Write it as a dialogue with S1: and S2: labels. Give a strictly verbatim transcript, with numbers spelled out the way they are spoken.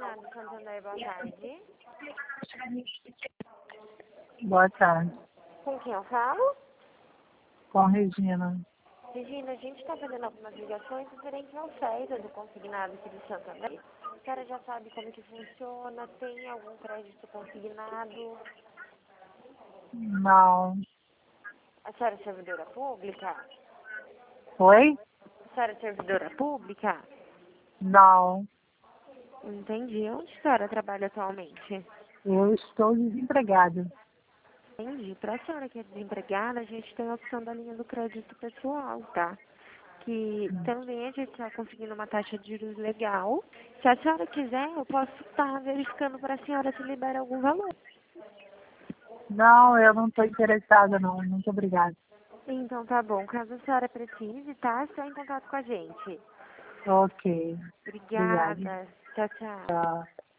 S1: Consignado Santander, boa tarde.
S2: Boa tarde.
S1: Com quem eu falo?
S2: Com Regina.
S1: Regina, a gente está fazendo algumas ligações referentes à oferta do consignado aqui do Santander. A senhora já sabe como que funciona? Tem algum crédito consignado?
S2: Não.
S1: A senhora é servidora pública?
S2: Oi?
S1: A senhora é servidora pública?
S2: Não.
S1: Entendi. Onde a senhora trabalha atualmente?
S2: Eu estou desempregada.
S1: Entendi. Para a senhora que é desempregada, a gente tem a opção da linha do crédito pessoal, tá? Que também a gente está conseguindo uma taxa de juros legal. Se a senhora quiser, eu posso estar verificando para a senhora se libera algum valor.
S2: Não, eu não estou interessada não. Muito obrigada.
S1: Então tá bom. Caso a senhora precise, tá? Só em contato com a gente.
S2: Ok. Obrigada.
S1: Obrigada. Tchau, tchau.
S2: Tchau.